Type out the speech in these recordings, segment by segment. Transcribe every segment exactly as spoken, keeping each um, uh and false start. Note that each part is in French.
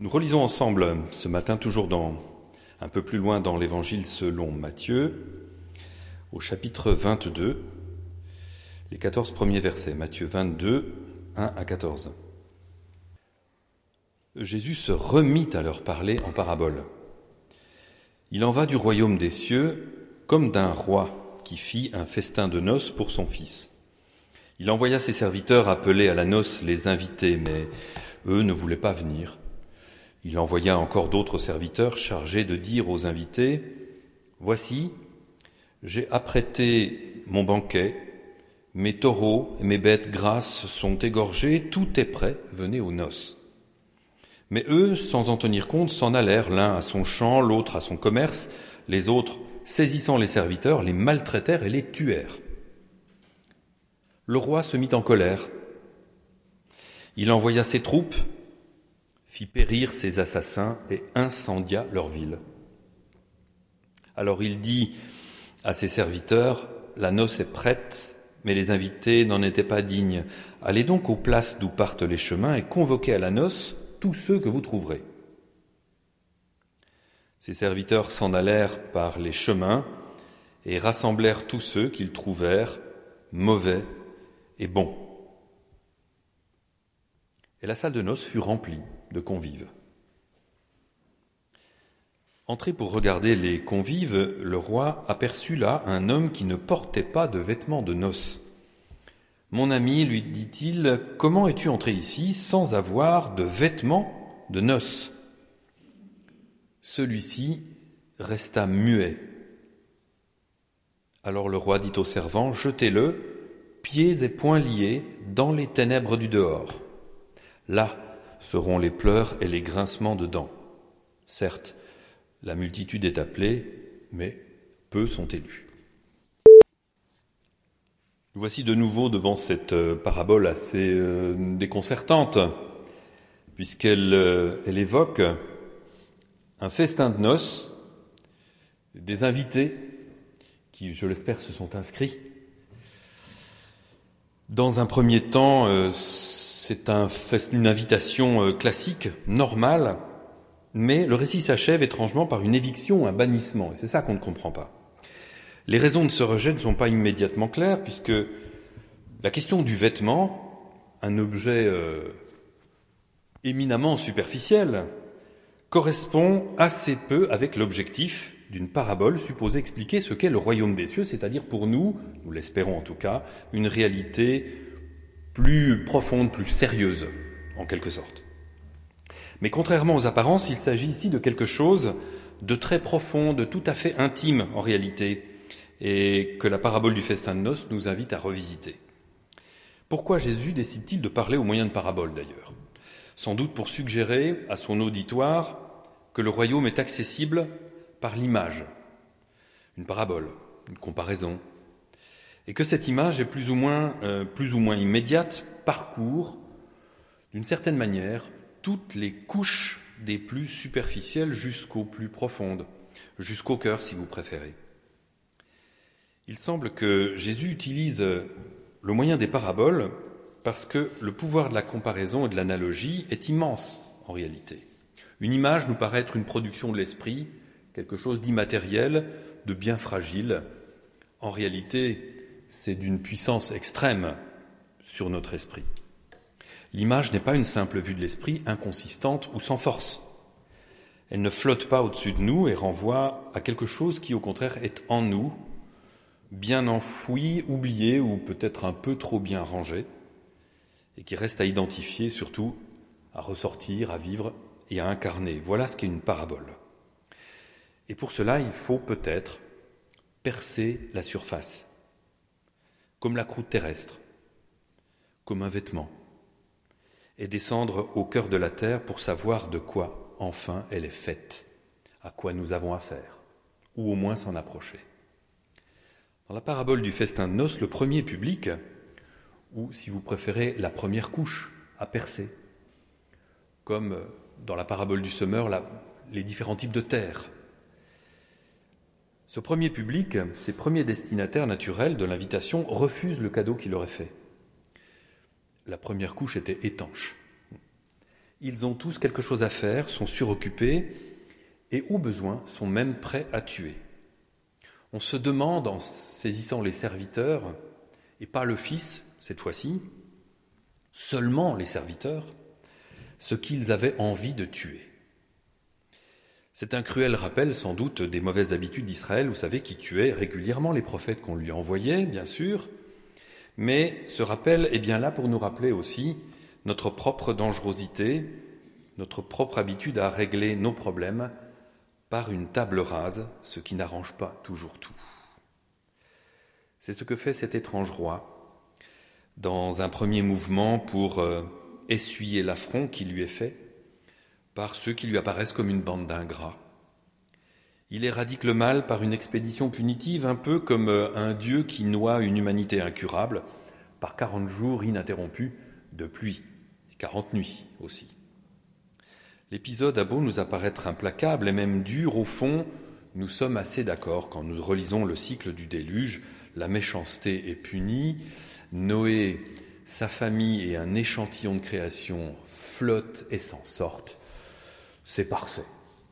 Nous relisons ensemble ce matin, toujours dans, un peu plus loin dans l'Évangile selon Matthieu, au chapitre vingt-deux, les quatorze premiers versets. Matthieu vingt-deux, un à quatorze. Jésus se remit à leur parler en parabole. Il en va du royaume des cieux comme d'un roi qui fit un festin de noces pour son fils. Il envoya ses serviteurs appeler à la noce les invités, mais eux ne voulaient pas venir. Il envoya encore d'autres serviteurs chargés de dire aux invités « Voici, j'ai apprêté mon banquet, mes taureaux et mes bêtes grasses sont égorgés, tout est prêt, venez aux noces. » Mais eux, sans en tenir compte, s'en allèrent, l'un à son champ, l'autre à son commerce. Les autres, saisissant les serviteurs, les maltraitèrent et les tuèrent. Le roi se mit en colère. Il envoya ses troupes, fit périr ses assassins et incendia leur ville. Alors il dit à ses serviteurs, « La noce est prête, mais les invités n'en étaient pas dignes. Allez donc aux places d'où partent les chemins et convoquez à la noce tous ceux que vous trouverez. » Ses serviteurs s'en allèrent par les chemins et rassemblèrent tous ceux qu'ils trouvèrent mauvais et bons. Et la salle de noces fut remplie de convives. Entré pour regarder les convives, le roi aperçut là un homme qui ne portait pas de vêtements de noces. « Mon ami, lui dit-il, comment es-tu entré ici sans avoir de vêtements de noces ?» Celui-ci resta muet. Alors le roi dit aux servants, « Jetez-le, pieds et poings liés, dans les ténèbres du dehors. Là seront les pleurs et les grincements de dents. Certes, la multitude est appelée, mais peu sont élus. » Nous voici de nouveau devant cette parabole assez euh, déconcertante, puisqu'elle euh, elle évoque un festin de noces, des invités qui, je l'espère, se sont inscrits. Dans un premier temps, euh, c'est un fest, une invitation euh, classique, normale, mais le récit s'achève étrangement par une éviction, un bannissement, et c'est ça qu'on ne comprend pas. Les raisons de ce rejet ne sont pas immédiatement claires, puisque la question du vêtement, un objet euh, éminemment superficiel, correspond assez peu avec l'objectif d'une parabole supposée expliquer ce qu'est le royaume des cieux, c'est-à-dire pour nous, nous l'espérons en tout cas, une réalité plus profonde, plus sérieuse, en quelque sorte. Mais contrairement aux apparences, il s'agit ici de quelque chose de très profond, de tout à fait intime en réalité, et que la parabole du festin de noces nous invite à revisiter. Pourquoi Jésus décide-t-il de parler au moyen de paraboles d'ailleurs ? Sans doute pour suggérer à son auditoire que le royaume est accessible par l'image, une parabole, une comparaison, et que cette image est plus ou moins, euh, plus ou moins immédiate, parcourt d'une certaine manière toutes les couches des plus superficielles jusqu'aux plus profondes, jusqu'au cœur si vous préférez. Il semble que Jésus utilise le moyen des paraboles parce que le pouvoir de la comparaison et de l'analogie est immense en réalité. Une image nous paraît être une production de l'esprit, quelque chose d'immatériel, de bien fragile. En réalité, c'est d'une puissance extrême sur notre esprit. L'image n'est pas une simple vue de l'esprit, inconsistante ou sans force. Elle ne flotte pas au-dessus de nous et renvoie à quelque chose qui, au contraire, est en nous, bien enfoui, oublié ou peut-être un peu trop bien rangé, et qui reste à identifier, surtout à ressortir, à vivre et à incarner. Voilà ce qu'est une parabole. Et pour cela, il faut peut-être percer la surface, comme la croûte terrestre, comme un vêtement, et descendre au cœur de la terre pour savoir de quoi, enfin, elle est faite, à quoi nous avons affaire, ou au moins s'en approcher. Dans la parabole du festin de noces, le premier public, ou si vous préférez, la première couche à percer, comme dans la parabole du semeur, la, les différents types de terre. Ce premier public, ces premiers destinataires naturels de l'invitation, refusent le cadeau qu'il leur est fait. La première couche était étanche. Ils ont tous quelque chose à faire, sont suroccupés et, au besoin, sont même prêts à tuer. On se demande, en saisissant les serviteurs, et pas le fils cette fois-ci, seulement les serviteurs, ce qu'ils avaient envie de tuer. C'est un cruel rappel sans doute des mauvaises habitudes d'Israël, vous savez, qui tuait régulièrement les prophètes qu'on lui envoyait, bien sûr, mais ce rappel est bien là pour nous rappeler aussi notre propre dangerosité, notre propre habitude à régler nos problèmes par une table rase, ce qui n'arrange pas toujours tout. C'est ce que fait cet étrange roi, dans un premier mouvement pour euh, essuyer l'affront qui lui est fait par ceux qui lui apparaissent comme une bande d'ingrats. Il éradique le mal par une expédition punitive, un peu comme un dieu qui noie une humanité incurable par quarante jours ininterrompus de pluie, et quarante nuits aussi. L'épisode a beau nous apparaître implacable et même dur, au fond, nous sommes assez d'accord quand nous relisons le cycle du déluge. La méchanceté est punie, Noé, sa famille et un échantillon de création flottent et s'en sortent. C'est parfait.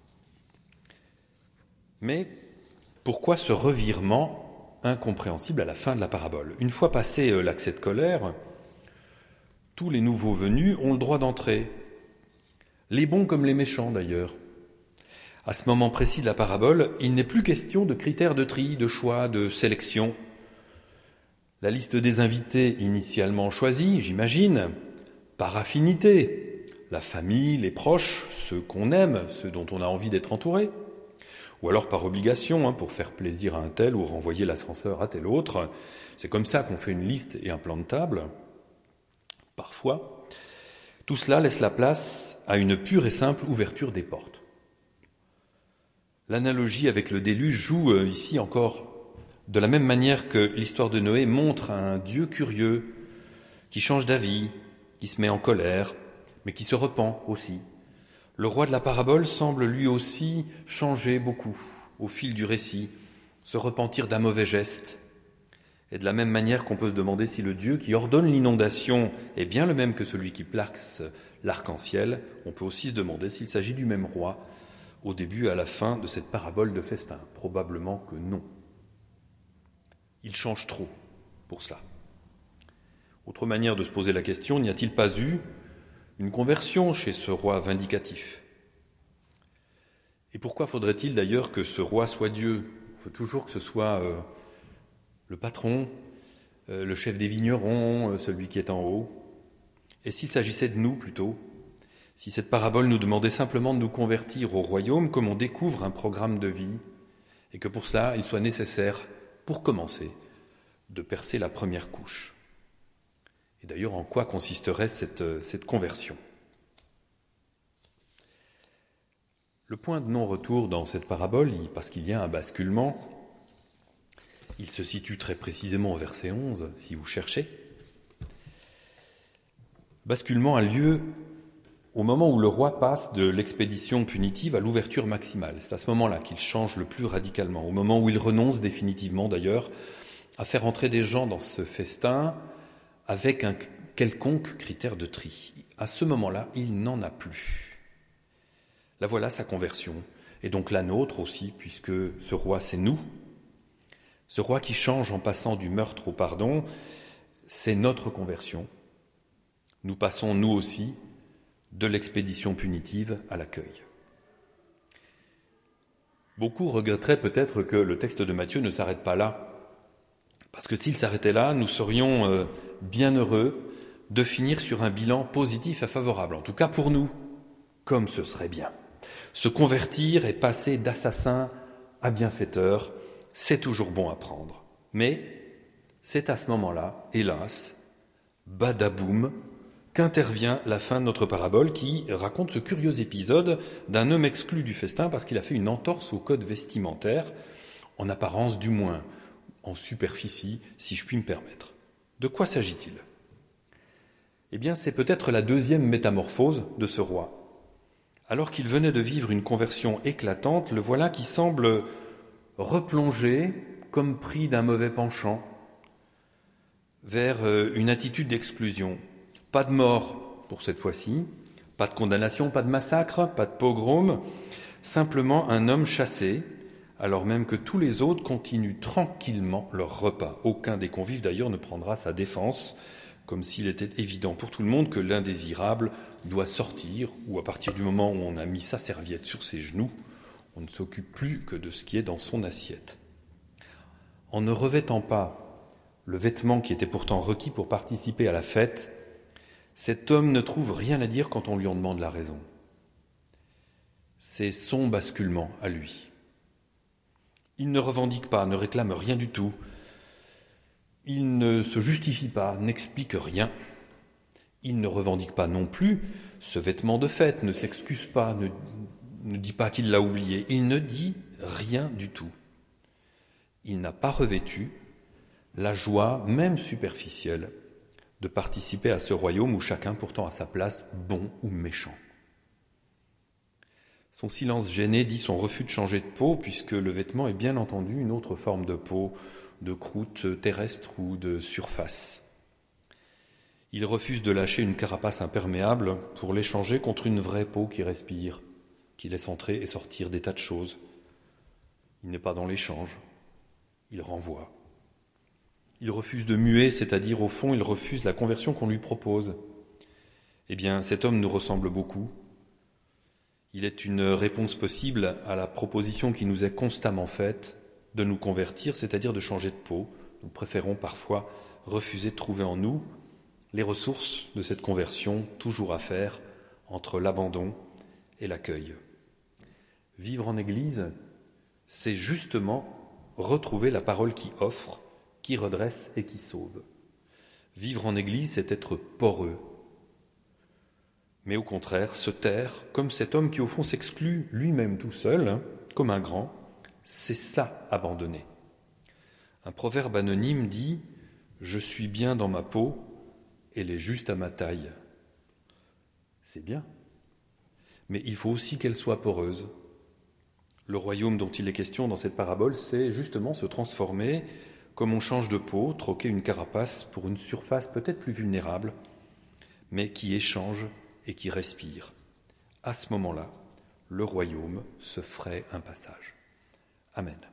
Mais pourquoi ce revirement incompréhensible à la fin de la parabole ? Une fois passé l'accès de colère, tous les nouveaux venus ont le droit d'entrer. Les bons comme les méchants d'ailleurs. À ce moment précis de la parabole, il n'est plus question de critères de tri, de choix, de sélection. La liste des invités initialement choisis, j'imagine, par affinité, la famille, les proches, ceux qu'on aime, ceux dont on a envie d'être entouré, ou alors par obligation, hein, pour faire plaisir à un tel ou renvoyer l'ascenseur à tel autre. C'est comme ça qu'on fait une liste et un plan de table. Parfois, tout cela laisse la place à une pure et simple ouverture des portes. L'analogie avec le déluge joue euh, ici encore de la même manière que l'histoire de Noé montre un Dieu curieux qui change d'avis, qui se met en colère, mais qui se repent aussi. Le roi de la parabole semble lui aussi changer beaucoup au fil du récit, se repentir d'un mauvais geste. Et de la même manière qu'on peut se demander si le Dieu qui ordonne l'inondation est bien le même que celui qui place l'arc-en-ciel, on peut aussi se demander s'il s'agit du même roi au début et à la fin de cette parabole de festin. Probablement que non. Il change trop pour cela. Autre manière de se poser la question, n'y a-t-il pas eu une conversion chez ce roi vindicatif ? Et pourquoi faudrait-il d'ailleurs que ce roi soit Dieu ? Il faut toujours que ce soit euh, le patron, euh, le chef des vignerons, euh, celui qui est en haut. Et s'il s'agissait de nous plutôt ? Si cette parabole nous demandait simplement de nous convertir au royaume, comme on découvre un programme de vie, et que pour cela il soit nécessaire, pour commencer, de percer la première couche. Et d'ailleurs, en quoi consisterait cette, cette conversion ? Le point de non-retour dans cette parabole, parce qu'il y a un basculement, il se situe très précisément au verset onze, si vous cherchez. Basculement a lieu au moment où le roi passe de l'expédition punitive à l'ouverture maximale. C'est à ce moment-là qu'il change le plus radicalement, au moment où il renonce définitivement d'ailleurs à faire entrer des gens dans ce festin avec un quelconque critère de tri. À ce moment-là, il n'en a plus. La voilà sa conversion, et donc la nôtre aussi, puisque ce roi c'est nous. Ce roi qui change en passant du meurtre au pardon, c'est notre conversion. Nous passons nous aussi de l'expédition punitive à l'accueil. Beaucoup regretteraient peut-être que le texte de Matthieu ne s'arrête pas là, parce que s'il s'arrêtait là, nous serions euh, bien heureux de finir sur un bilan positif et favorable, en tout cas pour nous, comme ce serait bien. Se convertir et passer d'assassin à bienfaiteur, c'est toujours bon à prendre. Mais c'est à ce moment-là, hélas, badaboum, qu'intervient la fin de notre parabole qui raconte ce curieux épisode d'un homme exclu du festin parce qu'il a fait une entorse au code vestimentaire, en apparence du moins, en superficie, si je puis me permettre. De quoi s'agit-il ? Eh bien, c'est peut-être la deuxième métamorphose de ce roi. Alors qu'il venait de vivre une conversion éclatante, le voilà qui semble replonger, comme pris d'un mauvais penchant, vers une attitude d'exclusion. Pas de mort pour cette fois-ci, Pas de condamnation, pas de massacre, pas de pogrom, simplement un homme chassé, alors même que tous les autres continuent tranquillement leur repas. Aucun des convives d'ailleurs ne prendra sa défense, comme s'il était évident pour tout le monde que l'indésirable doit sortir, ou à partir du moment où on a mis sa serviette sur ses genoux, on ne s'occupe plus que de ce qui est dans son assiette. En ne revêtant pas le vêtement qui était pourtant requis pour participer à la fête, cet homme ne trouve rien à dire quand on lui en demande la raison. C'est son basculement à lui. Il ne revendique pas, ne réclame rien du tout. Il ne se justifie pas, n'explique rien. Il ne revendique pas non plus ce vêtement de fête, ne s'excuse pas, ne, ne dit pas qu'il l'a oublié. Il ne dit rien du tout. Il n'a pas revêtu la joie, même superficielle, de participer à ce royaume où chacun pourtant a sa place, bon ou méchant. Son silence gêné dit son refus de changer de peau, puisque le vêtement est bien entendu une autre forme de peau, de croûte terrestre ou de surface. Il refuse de lâcher une carapace imperméable pour l'échanger contre une vraie peau qui respire, qui laisse entrer et sortir des tas de choses. Il n'est pas dans l'échange, il renvoie. Il refuse de muer, c'est-à-dire au fond, il refuse la conversion qu'on lui propose. Eh bien, cet homme nous ressemble beaucoup. Il est une réponse possible à la proposition qui nous est constamment faite de nous convertir, c'est-à-dire de changer de peau. Nous préférons parfois refuser de trouver en nous les ressources de cette conversion, toujours à faire entre l'abandon et l'accueil. Vivre en Église, c'est justement retrouver la parole qui offre, qui redresse et qui sauve. Vivre en Église, c'est être poreux, mais au contraire, se taire, comme cet homme qui au fond s'exclut lui-même tout seul, hein, comme un grand, c'est ça, abandonner. Un proverbe anonyme dit « Je suis bien dans ma peau, elle est juste à ma taille ». C'est bien, mais il faut aussi qu'elle soit poreuse. Le royaume dont il est question dans cette parabole, c'est justement se transformer comme on change de peau, troquer une carapace pour une surface peut-être plus vulnérable, mais qui échange et qui respire. À ce moment-là, le royaume se ferait un passage. Amen.